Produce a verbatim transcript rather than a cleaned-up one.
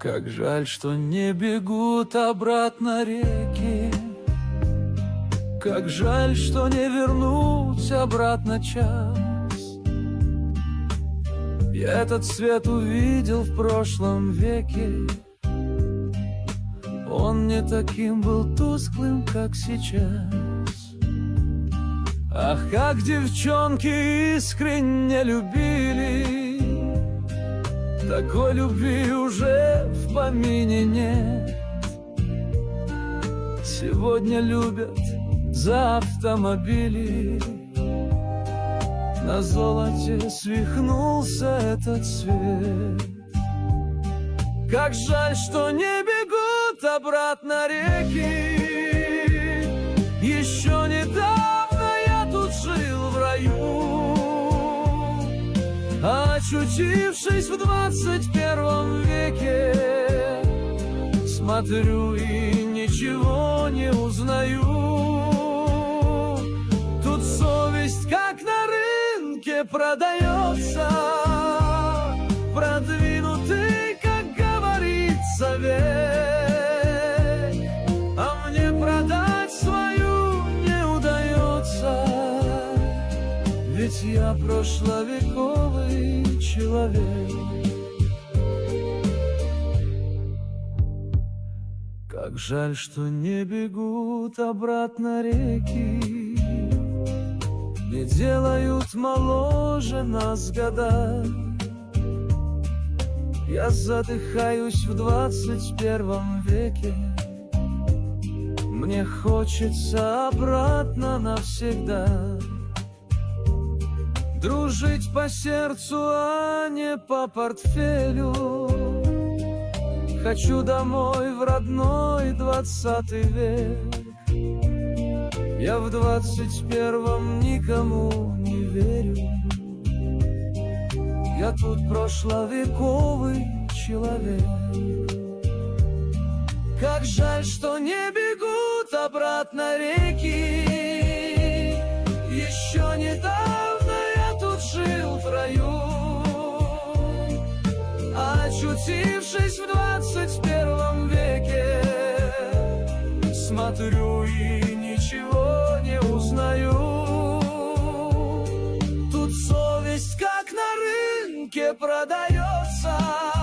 Как жаль, что не бегут обратно реки, как жаль, что не вернуть обратно час. Я этот свет увидел в прошлом веке, он не таким был тусклым, как сейчас. Ах, как девчонки искренне любили, такой любви уже в помине нет. Сегодня любят за автомобили, на золоте свихнулся этот свет. Как жаль, что не бегут обратно реки. Еще недавно я тут жил в раю, а очутившись в двадцать первом веке, смотрю и ничего не узнаю. Тут совесть как на рынке продается, продвинутый, как говорится, век, а мне продать свою не удается, ведь я прошловековый человек. Как жаль, что не бегут обратно реки, не делают моложе нас года. Я задыхаюсь в двадцать первом веке, мне хочется обратно навсегда. Дружить по сердцу, а не по портфелю. Хочу домой в родной двадцатый век. Я в двадцать первом никому не верю, я тут прошловековый человек. Как жаль, что не бегут обратно реки. Еще недавно я тут жил в раю, а очутившись в двадцать первом веке, смотрю и ничего не узнаю. Тут совесть как на рынке продается,